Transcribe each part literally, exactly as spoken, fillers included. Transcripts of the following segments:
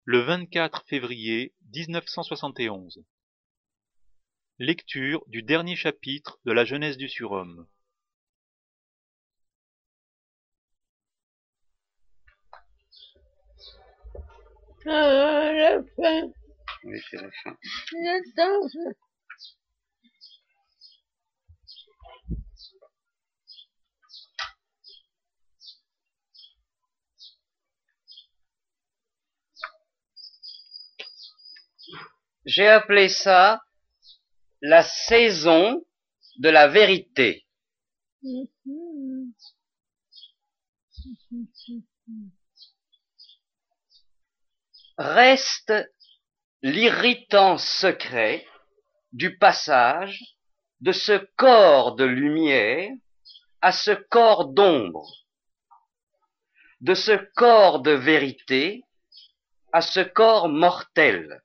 Le vingt-quatre février mille neuf cent soixante et onze. Lecture du dernier chapitre de la Jeunesse du Surhomme. Ah, la fin. Oui, c'est la fin. J'attends. J'ai appelé ça la saison de la vérité. Reste l'irritant secret du passage de ce corps de lumière à ce corps d'ombre, de ce corps de vérité à ce corps mortel.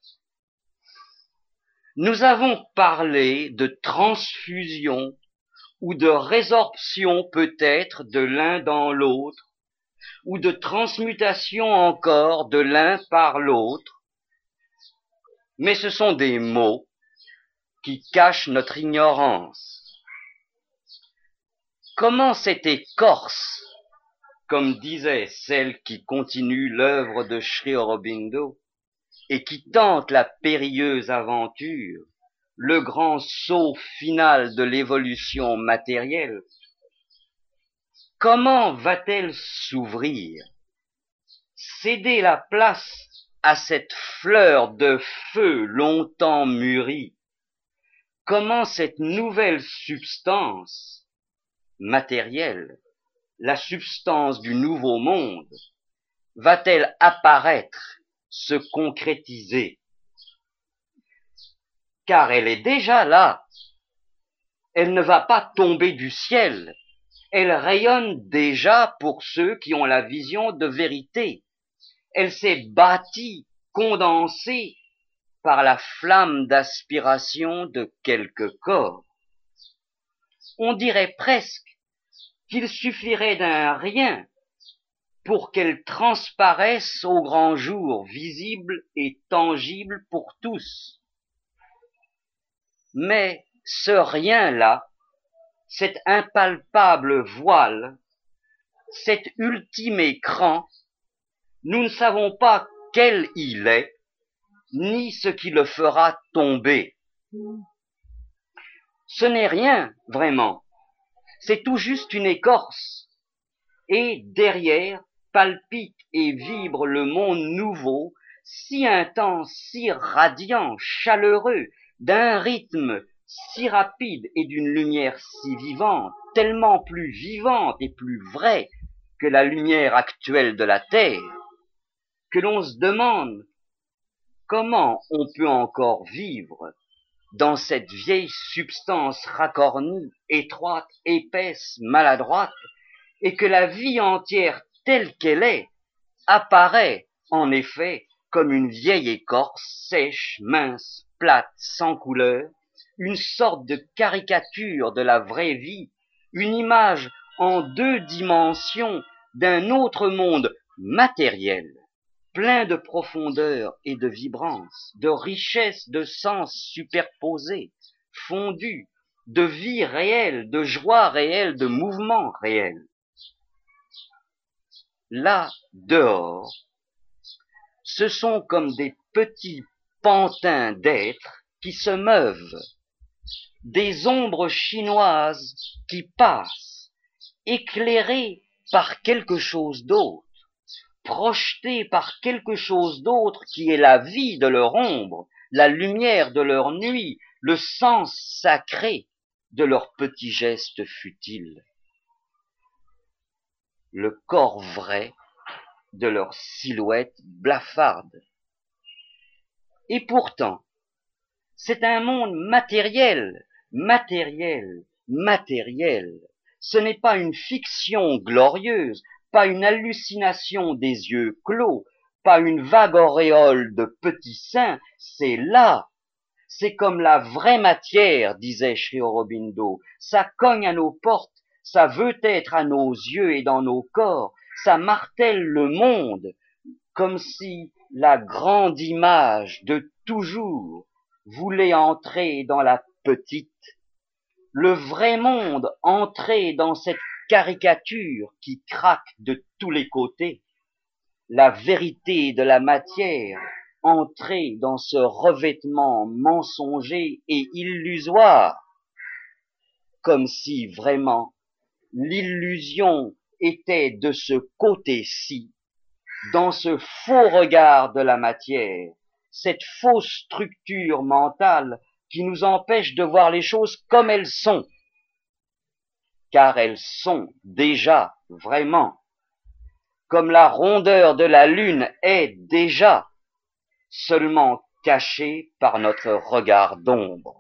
Nous avons parlé de transfusion ou de résorption peut-être de l'un dans l'autre, ou de transmutation encore de l'un par l'autre, mais ce sont des mots qui cachent notre ignorance. Comment cette écorce, comme disait celle qui continue l'œuvre de Sri Aurobindo et qui tente la périlleuse aventure, le grand saut final de l'évolution matérielle, comment va-t-elle s'ouvrir, céder la place à cette fleur de feu longtemps mûrie? Comment cette nouvelle substance matérielle, la substance du nouveau monde, va-t-elle apparaître, se concrétiser? Car elle est déjà là. Elle ne va pas tomber du ciel. Elle rayonne déjà pour ceux qui ont la vision de vérité. Elle s'est bâtie, condensée par la flamme d'aspiration de quelques corps. On dirait presque qu'il suffirait d'un rien pour qu'elle transparaisse au grand jour, visible et tangible pour tous. Mais ce rien-là, cet impalpable voile, cet ultime écran, nous ne savons pas quel il est, ni ce qui le fera tomber. Ce n'est rien, vraiment. C'est tout juste une écorce. Et derrière palpite et vibre le monde nouveau, si intense, si radiant, chaleureux, d'un rythme si rapide et d'une lumière si vivante, tellement plus vivante et plus vraie que la lumière actuelle de la Terre, que l'on se demande comment on peut encore vivre dans cette vieille substance racornie, étroite, épaisse, maladroite, et que la vie entière telle qu'elle est apparaît en effet comme une vieille écorce sèche, mince, plate, sans couleur, une sorte de caricature de la vraie vie, une image en deux dimensions d'un autre monde matériel, plein de profondeur et de vibrance, de richesse de sens superposés, fondus, de vie réelle, de joie réelle, de mouvement réel. Là, dehors, ce sont comme des petits pantins d'êtres qui se meuvent, des ombres chinoises qui passent, éclairées par quelque chose d'autre, projetées par quelque chose d'autre qui est la vie de leur ombre, la lumière de leur nuit, le sens sacré de leurs petits gestes futiles, le corps vrai de leur silhouette blafarde. Et pourtant, c'est un monde matériel, matériel, matériel. Ce n'est pas une fiction glorieuse, pas une hallucination des yeux clos, pas une vague auréole de petits seins, c'est là. C'est comme la vraie matière, disait Sri Aurobindo. Ça cogne à nos portes, ça veut être à nos yeux et dans nos corps, ça martèle le monde, comme si la grande image de toujours voulait entrer dans la petite, le vrai monde entrer dans cette caricature qui craque de tous les côtés, la vérité de la matière entrer dans ce revêtement mensonger et illusoire, comme si vraiment l'illusion était de ce côté-ci, dans ce faux regard de la matière, cette fausse structure mentale qui nous empêche de voir les choses comme elles sont, car elles sont déjà vraiment, comme la rondeur de la lune est déjà, seulement cachée par notre regard d'ombre.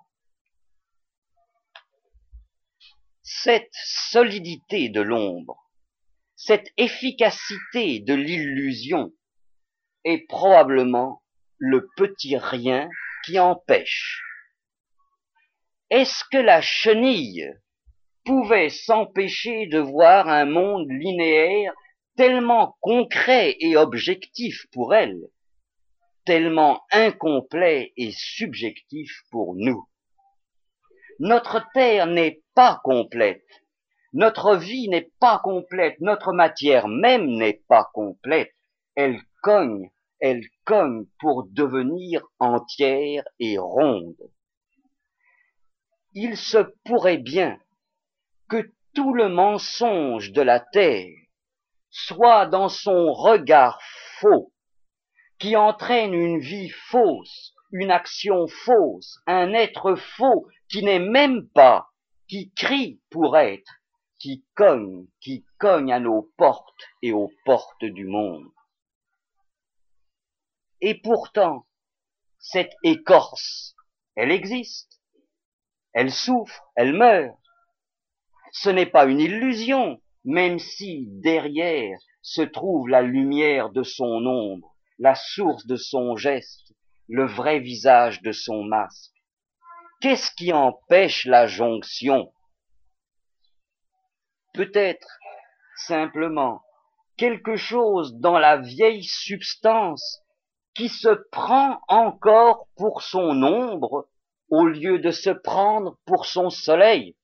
Cette solidité de l'ombre, cette efficacité de l'illusion est probablement le petit rien qui empêche. Est-ce que la chenille pouvait s'empêcher de voir un monde linéaire tellement concret et objectif pour elle, tellement incomplet et subjectif pour nous? Notre terre n'est pas complète, notre vie n'est pas complète, notre matière même n'est pas complète. Elle cogne, elle cogne pour devenir entière et ronde. Il se pourrait bien que tout le mensonge de la terre soit dans son regard faux, qui entraîne une vie fausse, une action fausse, un être faux qui n'est même pas, qui crie pour être, qui cogne, qui cogne à nos portes et aux portes du monde. Et pourtant, cette écorce, elle existe, elle souffre, elle meurt. Ce n'est pas une illusion, même si derrière se trouve la lumière de son ombre, la source de son geste, le vrai visage de son masque. Qu'est-ce qui empêche la jonction? Peut-être simplement quelque chose dans la vieille substance qui se prend encore pour son ombre au lieu de se prendre pour son soleil.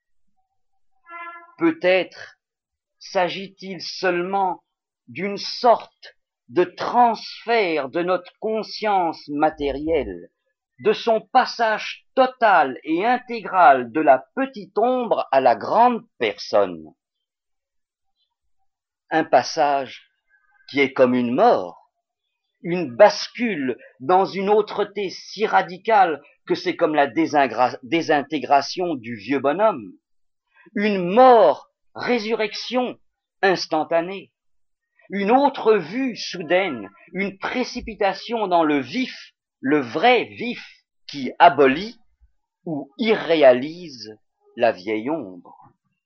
Peut-être s'agit-il seulement d'une sorte de transfert de notre conscience matérielle, de son passage total et intégral de la petite ombre à la grande personne. Un passage qui est comme une mort, une bascule dans une autreté si radicale que c'est comme la désintégration du vieux bonhomme, une mort, résurrection instantanée, une autre vue soudaine, une précipitation dans le vif, le vrai vif qui abolit ou irréalise la vieille ombre.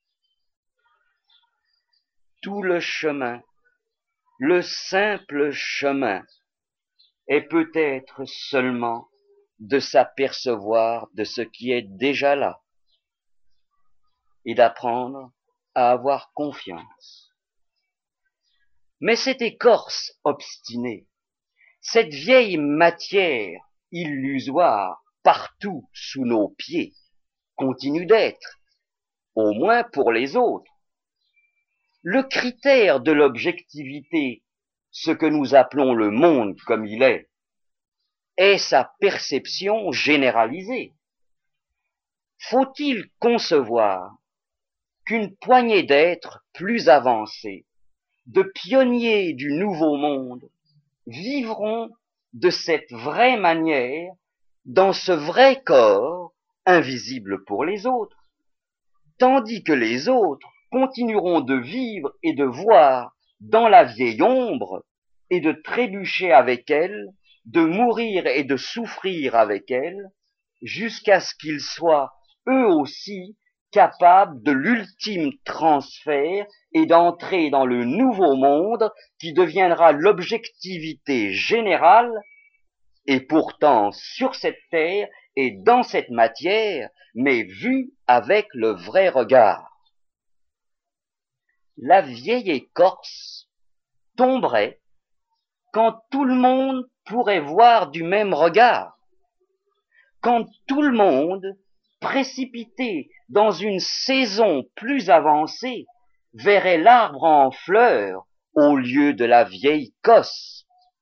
Tout le chemin, le simple chemin, est peut-être seulement de s'apercevoir de ce qui est déjà là et d'apprendre à avoir confiance. Mais cette écorce obstinée, cette vieille matière illusoire partout sous nos pieds, continue d'être, au moins pour les autres. Le critère de l'objectivité, ce que nous appelons le monde comme il est, est sa perception généralisée. Faut-il concevoir qu'une poignée d'êtres plus avancés, de pionniers du nouveau monde, vivront de cette vraie manière, dans ce vrai corps, invisible pour les autres, tandis que les autres continueront de vivre et de voir dans la vieille ombre, et de trébucher avec elle, de mourir et de souffrir avec elle, jusqu'à ce qu'ils soient, eux aussi, capables de l'ultime transfert et d'entrer dans le nouveau monde qui deviendra l'objectivité générale, et pourtant sur cette terre et dans cette matière, mais vue avec le vrai regard. La vieille écorce tomberait quand tout le monde pourrait voir du même regard, quand tout le monde, précipité dans une saison plus avancée, verrait l'arbre en fleurs au lieu de la vieille cosse.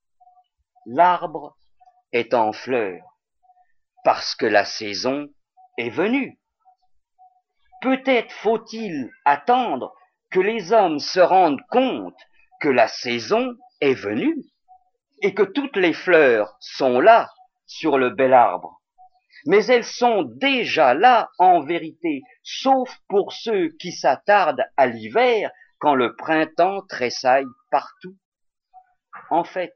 L'arbre est en fleurs parce que la saison est venue. Peut-être faut-il attendre que les hommes se rendent compte que la saison est venue et que toutes les fleurs sont là sur le bel arbre. Mais elles sont déjà là en vérité, sauf pour ceux qui s'attardent à l'hiver quand le printemps tressaille partout. En fait,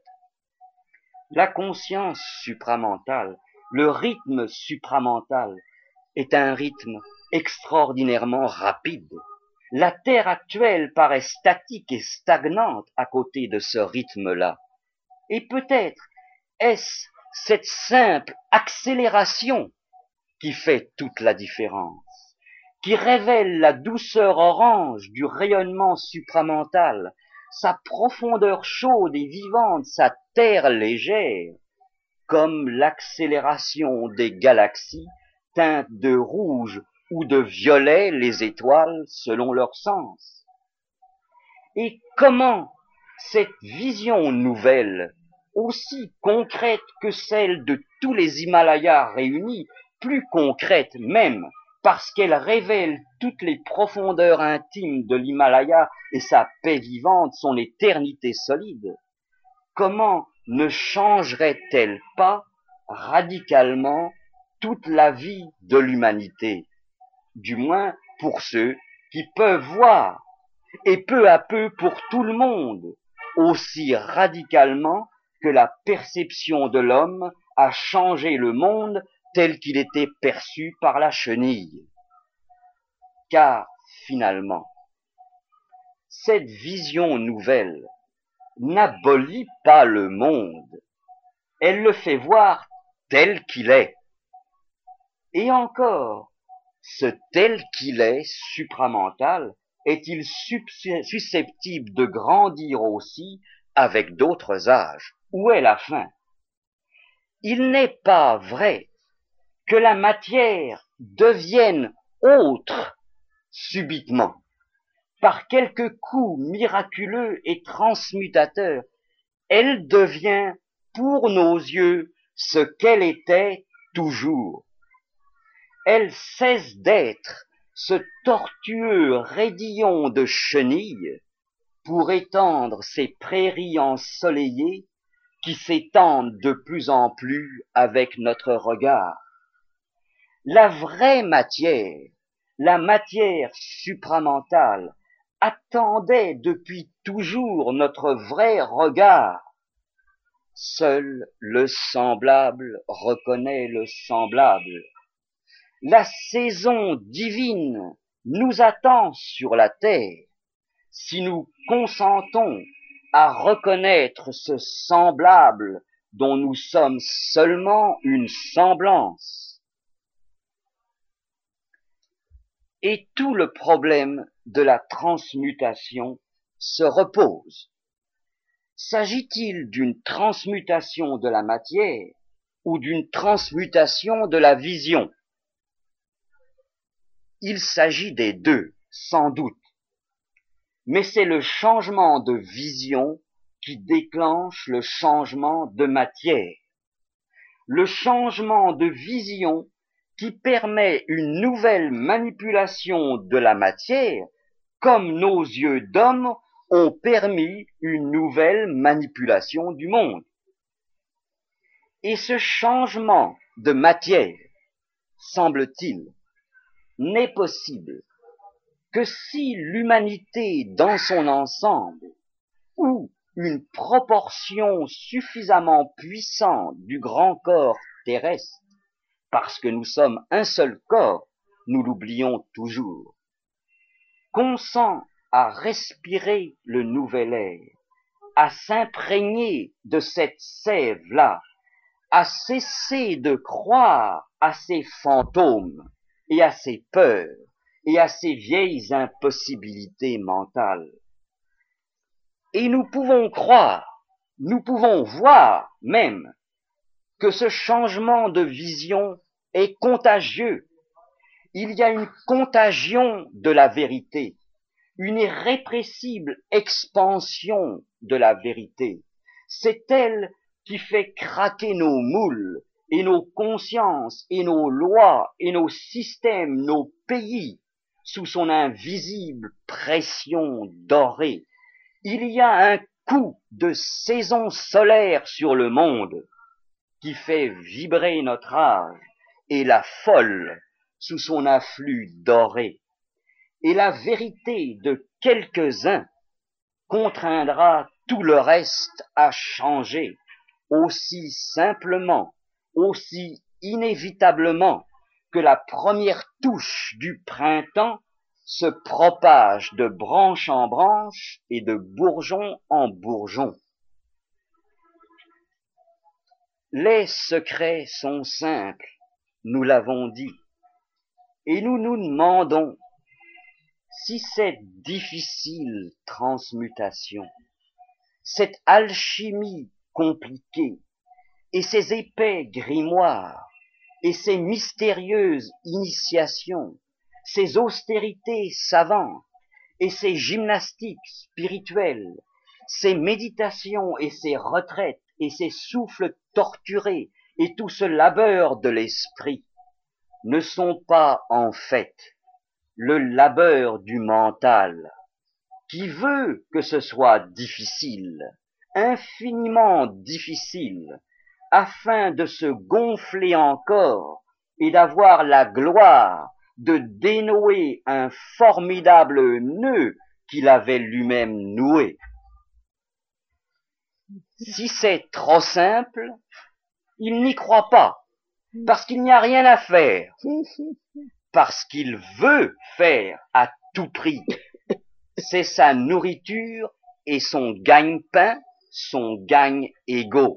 la conscience supramentale, le rythme supramental est un rythme extraordinairement rapide. La Terre actuelle paraît statique et stagnante à côté de ce rythme-là. Et peut-être est-ce cette simple accélération qui fait toute la différence, qui révèle la douceur orange du rayonnement supramental, sa profondeur chaude et vivante, sa terre légère, comme l'accélération des galaxies teintent de rouge ou de violet les étoiles selon leur sens. Et comment cette vision nouvelle, aussi concrète que celle de tous les Himalayas réunis, plus concrète même, parce qu'elle révèle toutes les profondeurs intimes de l'Himalaya et sa paix vivante, son éternité solide, comment ne changerait-elle pas radicalement toute la vie de l'humanité, du moins pour ceux qui peuvent voir, et peu à peu pour tout le monde, aussi radicalement que la perception de l'homme a changé le monde tel qu'il était perçu par la chenille. Car, finalement, cette vision nouvelle n'abolit pas le monde, elle le fait voir tel qu'il est. Et encore, ce tel qu'il est supramental est-il susceptible de grandir aussi avec d'autres âges? Où est la fin? Il n'est pas vrai que la matière devienne autre subitement, par quelques coups miraculeux et transmutateurs. Elle devient pour nos yeux ce qu'elle était toujours. Elle cesse d'être ce tortueux raidillon de chenilles pour étendre ces prairies ensoleillées qui s'étendent de plus en plus avec notre regard. La vraie matière, la matière supramentale, attendait depuis toujours notre vrai regard. Seul le semblable reconnaît le semblable. La saison divine nous attend sur la terre. Si nous consentons à reconnaître ce semblable dont nous sommes seulement une semblance. Et tout le problème de la transmutation se repose. S'agit-il d'une transmutation de la matière ou d'une transmutation de la vision? Il s'agit des deux, sans doute. Mais c'est le changement de vision qui déclenche le changement de matière. Le changement de vision qui permet une nouvelle manipulation de la matière, comme nos yeux d'homme ont permis une nouvelle manipulation du monde. Et ce changement de matière, semble-t-il, n'est possible que si l'humanité dans son ensemble, ou une proportion suffisamment puissante du grand corps terrestre, parce que nous sommes un seul corps, nous l'oublions toujours, consent à respirer le nouvel air, à s'imprégner de cette sève-là, à cesser de croire à ces fantômes et à ces peurs et à ces vieilles impossibilités mentales. Et nous pouvons croire, nous pouvons voir même que ce changement de vision est contagieux. Il y a une contagion de la vérité, une irrépressible expansion de la vérité. C'est elle qui fait craquer nos moules et nos consciences et nos lois et nos systèmes, nos pays, sous son invisible pression dorée. Il y a un coup de saison solaire sur le monde qui fait vibrer notre âge et la folle sous son afflux doré. Et la vérité de quelques-uns contraindra tout le reste à changer aussi simplement, aussi inévitablement que la première touche du printemps se propage de branche en branche et de bourgeon en bourgeon. Les secrets sont simples, nous l'avons dit, et nous nous demandons si cette difficile transmutation, cette alchimie compliquée, et ces épais grimoires, et ces mystérieuses initiations, ces austérités savantes, et ces gymnastiques spirituelles, ces méditations et ces retraites, et ces souffles torturés, et tout ce labeur de l'esprit, ne sont pas en fait le labeur du mental, qui veut que ce soit difficile, infiniment difficile, afin de se gonfler encore et d'avoir la gloire de dénouer un formidable nœud qu'il avait lui-même noué. Si c'est trop simple, il n'y croit pas, parce qu'il n'y a rien à faire, parce qu'il veut faire à tout prix. C'est sa nourriture et son gagne-pain, son gagne-égo.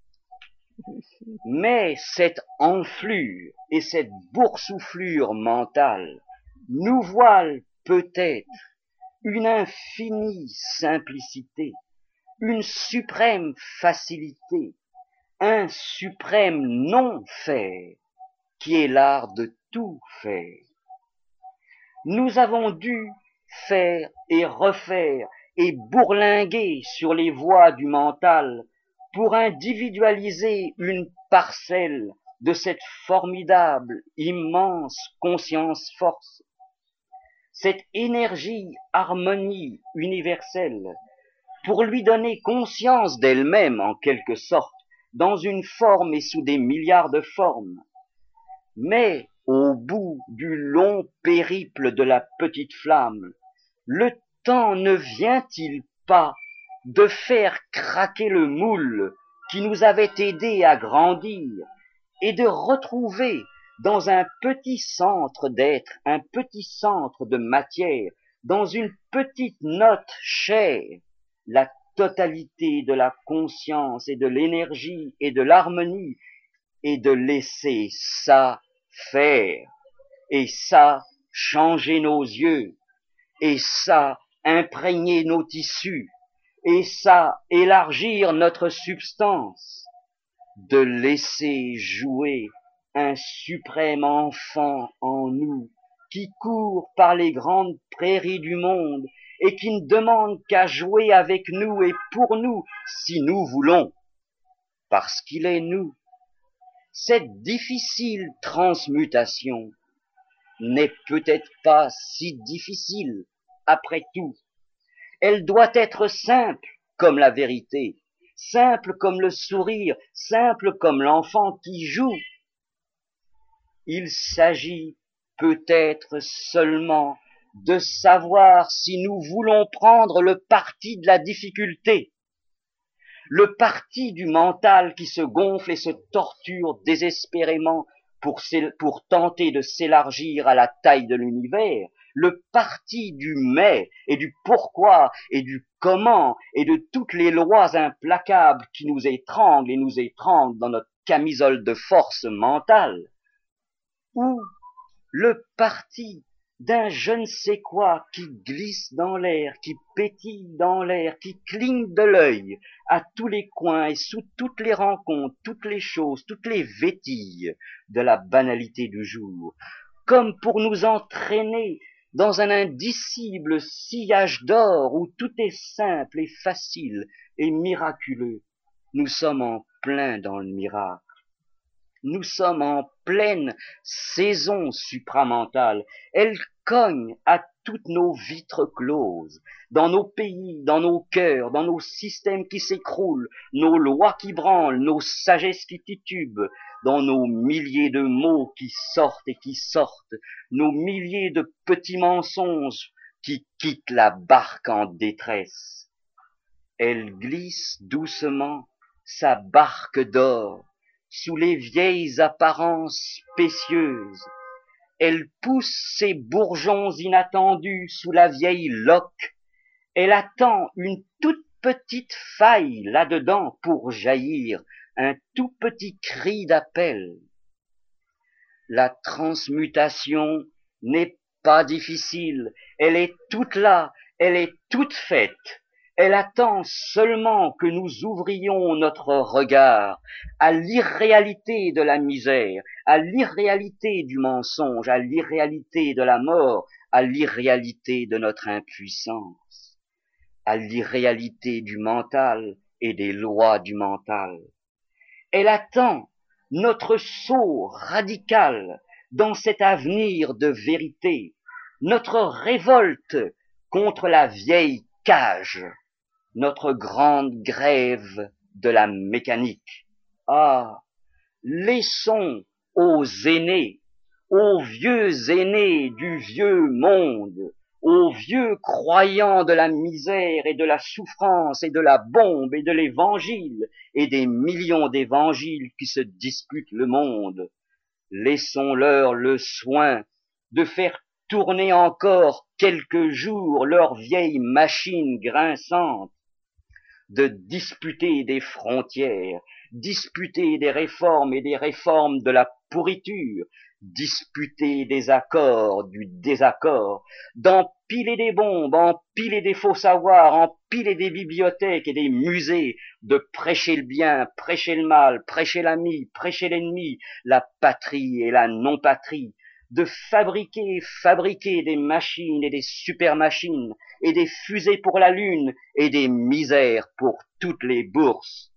Mais cette enflure et cette boursouflure mentale nous voilent peut-être une infinie simplicité, une suprême facilité, un suprême non-faire, qui est l'art de tout faire. Nous avons dû faire et refaire et bourlinguer sur les voies du mental pour individualiser une parcelle de cette formidable, immense conscience-force, cette énergie, harmonie universelle, pour lui donner conscience d'elle-même en quelque sorte, dans une forme et sous des milliards de formes. Mais au bout du long périple de la petite flamme, le temps ne vient-il pas de faire craquer le moule qui nous avait aidés à grandir et de retrouver dans un petit centre d'être, un petit centre de matière, dans une petite note chère, la totalité de la conscience et de l'énergie et de l'harmonie, et de laisser ça faire, et ça changer nos yeux, et ça imprégner nos tissus, et ça élargir notre substance, de laisser jouer un suprême enfant en nous qui court par les grandes prairies du monde et qui ne demande qu'à jouer avec nous et pour nous si nous voulons, parce qu'il est nous. Cette difficile transmutation n'est peut-être pas si difficile après tout. Elle doit être simple comme la vérité, simple comme le sourire, simple comme l'enfant qui joue. Il s'agit peut-être seulement de savoir si nous voulons prendre le parti de la difficulté, le parti du mental qui se gonfle et se torture désespérément pour, pour tenter de s'élargir à la taille de l'univers, le parti du mais et du pourquoi et du comment et de toutes les lois implacables qui nous étranglent et nous étranglent dans notre camisole de force mentale, ou le parti d'un je ne sais quoi qui glisse dans l'air, qui pétille dans l'air, qui cligne de l'œil à tous les coins et sous toutes les rencontres, toutes les choses, toutes les vétilles de la banalité du jour, comme pour nous entraîner dans un indicible sillage d'or où tout est simple et facile et miraculeux. Nous sommes en plein dans le miracle. Nous sommes en pleine saison supramentale. Elle cogne à toutes nos vitres closes, dans nos pays, dans nos cœurs, dans nos systèmes qui s'écroulent, nos lois qui branlent, nos sagesses qui titubent, dans nos milliers de mots qui sortent et qui sortent, nos milliers de petits mensonges qui quittent la barque en détresse. Elle glisse doucement sa barque d'or sous les vieilles apparences spécieuses. Elle pousse ses bourgeons inattendus sous la vieille loque. Elle attend une toute petite faille là-dedans pour jaillir un tout petit cri d'appel. La transmutation n'est pas difficile, elle est toute là, elle est toute faite. Elle attend seulement que nous ouvrions notre regard à l'irréalité de la misère, à l'irréalité du mensonge, à l'irréalité de la mort, à l'irréalité de notre impuissance, à l'irréalité du mental et des lois du mental. Elle attend notre saut radical dans cet avenir de vérité, notre révolte contre la vieille cage, notre grande grève de la mécanique. Ah, laissons aux aînés, aux vieux aînés du vieux monde, aux vieux croyants de la misère et de la souffrance et de la bombe et de l'évangile et des millions d'évangiles qui se disputent le monde, laissons-leur le soin de faire tourner encore quelques jours leur vieille machine grinçante, de disputer des frontières, disputer des réformes et des réformes de la pourriture, disputer des accords du désaccord, d'empiler des bombes, empiler des faux savoirs, empiler des bibliothèques et des musées, de prêcher le bien, prêcher le mal, prêcher l'ami, prêcher l'ennemi, la patrie et la non-patrie, de fabriquer et fabriquer des machines et des super-machines, et des fusées pour la lune, et des misères pour toutes les bourses.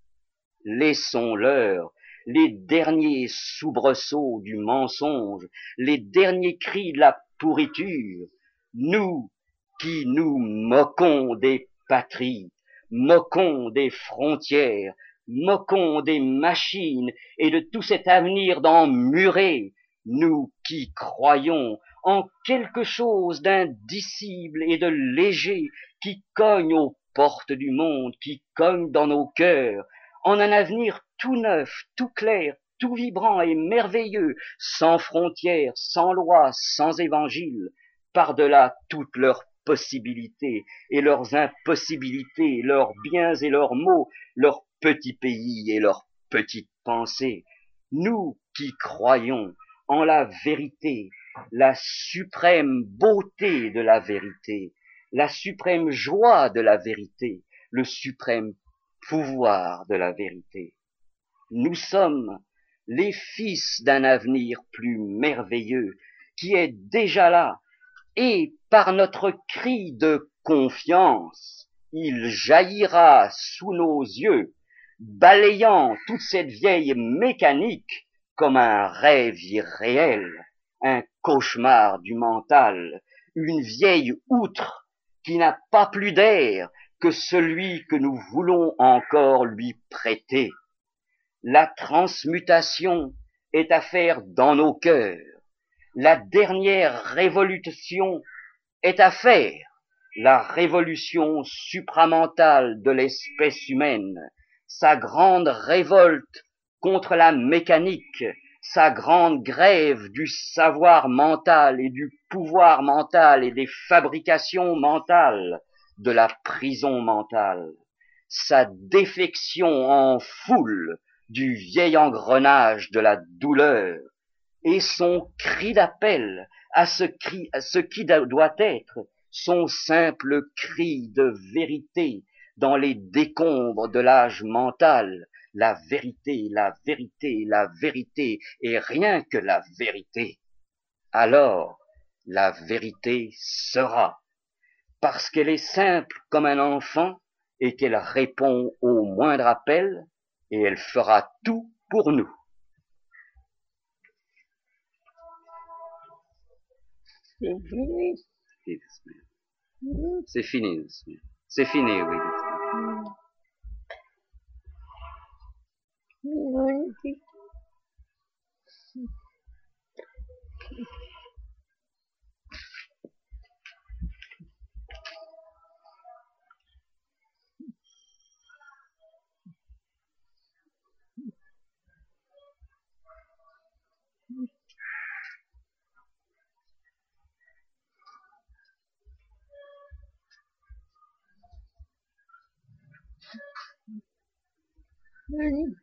Laissons-leur les derniers soubresauts du mensonge, les derniers cris de la pourriture, nous qui nous moquons des patries, moquons des frontières, moquons des machines et de tout cet avenir d'emmuré, nous qui croyons en quelque chose d'indicible et de léger qui cogne aux portes du monde, qui cogne dans nos cœurs, en un avenir tout neuf, tout clair, tout vibrant et merveilleux, sans frontières, sans loi, sans évangile, par-delà toutes leurs possibilités et leurs impossibilités, leurs biens et leurs maux, leurs petits pays et leurs petites pensées. Nous qui croyons en la vérité, la suprême beauté de la vérité, la suprême joie de la vérité, le suprême pouvoir de la vérité. Nous sommes les fils d'un avenir plus merveilleux qui est déjà là, et par notre cri de confiance, il jaillira sous nos yeux, balayant toute cette vieille mécanique comme un rêve irréel, un cauchemar du mental, une vieille outre qui n'a pas plus d'air que celui que nous voulons encore lui prêter. La transmutation est à faire dans nos cœurs. La dernière révolution est à faire, la révolution supramentale de l'espèce humaine, sa grande révolte contre la mécanique, sa grande grève du savoir mental et du pouvoir mental et des fabrications mentales, de la prison mentale, sa défection en foule du vieil engrenage de la douleur, et son cri d'appel à ce, cri, à ce qui doit être son simple cri de vérité dans les décombres de l'âge mental, la vérité, la vérité, la vérité, et rien que la vérité, alors la vérité sera, parce qu'elle est simple comme un enfant et qu'elle répond au moindre appel, et elle fera tout pour nous. C'est fini. C'est fini. C'est fini, oui. Non, non.